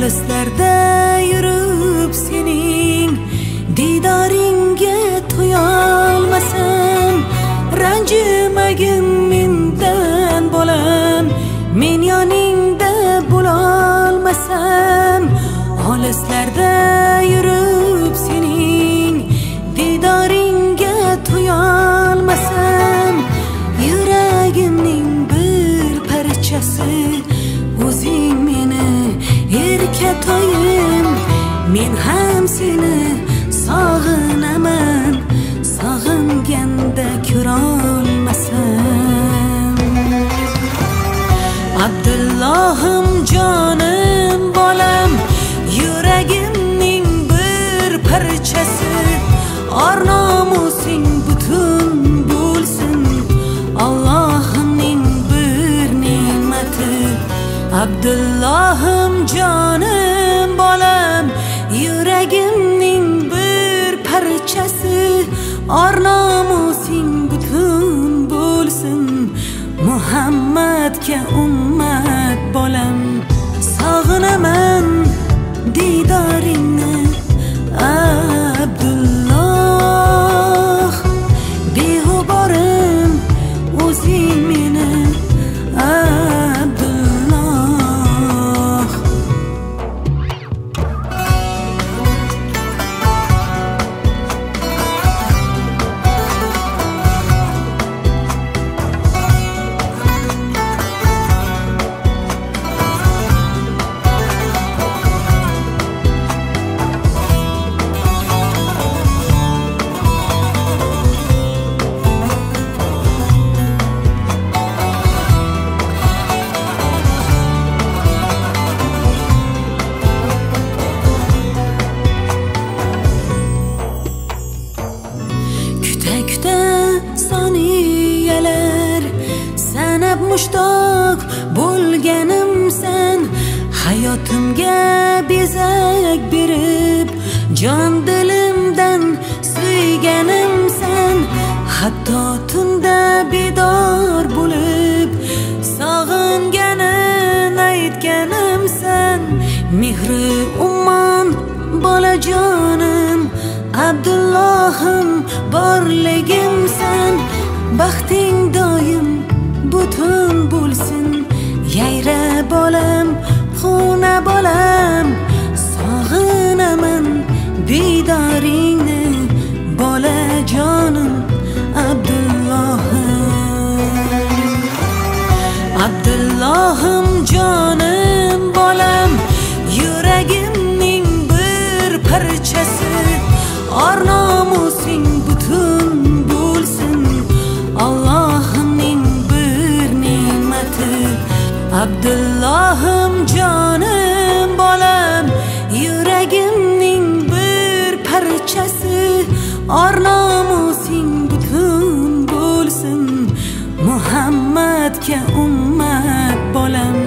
olislarda yurib sening didoringga to'yolmasam, ranjimagin mendan bolam, men yoningda bo'lolmasam, olislarda yurib sening didoringga to'yolmasam, yuragimning bir parchasi o'zing meni erkatoyim, men ham seni sog'inaman, sog'inganda ko'rolmasam. Abdullohim jonim bolam, yuragimning bir parchasi, or nomusing butun bo'lsin, Allohimning bir ne'mati. Abdullohim jonim bolam, yuragimning bir parchasi, or nomusing butun bo'lsin, Muhammadga ummat bolam, sog'inaman didoringni Abdulloh, beg'uborim o'zing meni Abdulloh. Kuta soniyalar sanab mushtoq bo'lganimsan, hayotimga bezak berib jon dilimdan suyganimsan, hatto tunda bedor bo'lib sog'inganin aytganimsan, mehri ummon bolajonim Abdullohim borligimsan, baxting doim butun bo'lsin, yayra bolam, xona bolam, sog'inaman didoringni bolajonim Abdullohim. Abdullohim jonim bolam, yuragimning bir parchasi, or nomusing butun bo'lsin, Allohimning bir ne'mati. Abdullohim jonim bolam, yuragimning bir parchasi, or nomusing butun bo'lsin, Muhammadga ummat bolam.